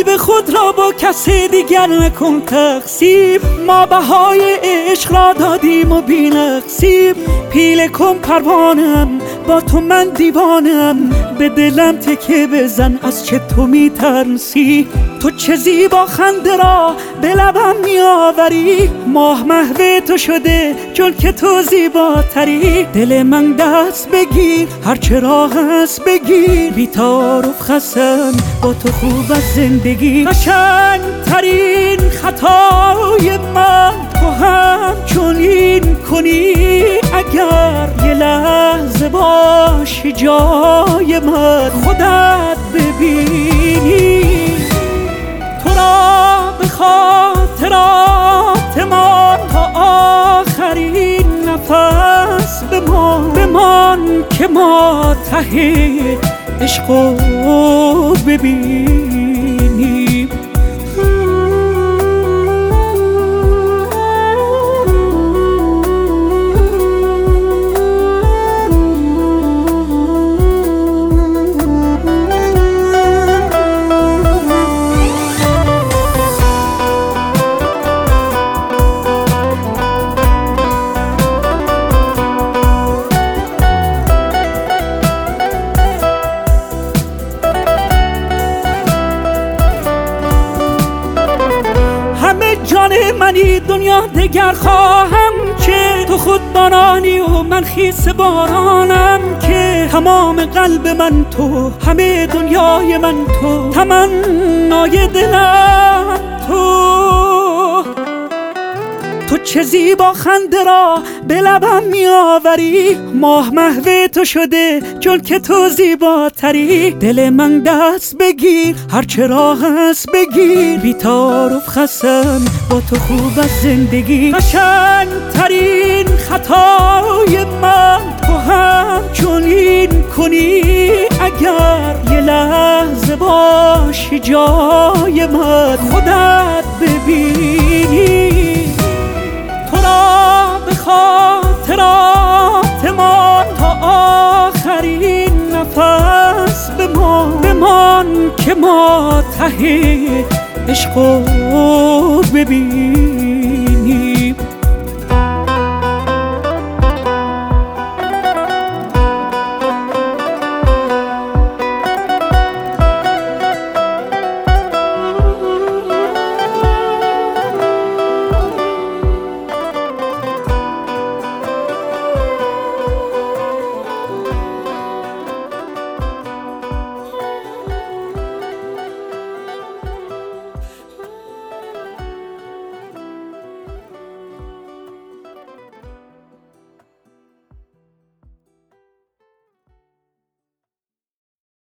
قلب خود را با کسی دیگر نکن تقسیم. ما بهای عشق را دادیم و بی نقصیم. پیله کن پروانم با تو من دیوانم، به دلم تکه بزن از چه تو میترسی. تو چه زیبا خنده را به لبم میآوری، ماه محو تو شده چون که تو زیباتری. دل من دست بگیر هرچه راه هست بگیر، بی تعارف خسن با تو خوب از زندگی. قشنگ ترین خطای من تو هم چنین کنی، اگر یه لحظه باشی جای من خودت ببینی. تو را به خاطرات ما تا آخرین نفس بمان که ما ته عشقو ببینیم. جان منی دنیا دگر خواهم که تو خود بارانی و من خیس بارانم، که تمام قلب من تو، همه دنیای من تو، تمنای دلم تو چه زیبا خنده را به لبم میآوری، ماه محو تو شده چون که تو زیباتری. دل من دست بگیر هرچه راه هست بگیر، بی تعارف خسن با تو خوب از زندگی. قشنگ ترین خطای من تو هم چنین کنی، اگر یه لحظه باشی جای من خودت ببینی. به خاطرات ما تا آخرین نفس بمان که ما ته عشقو ببین.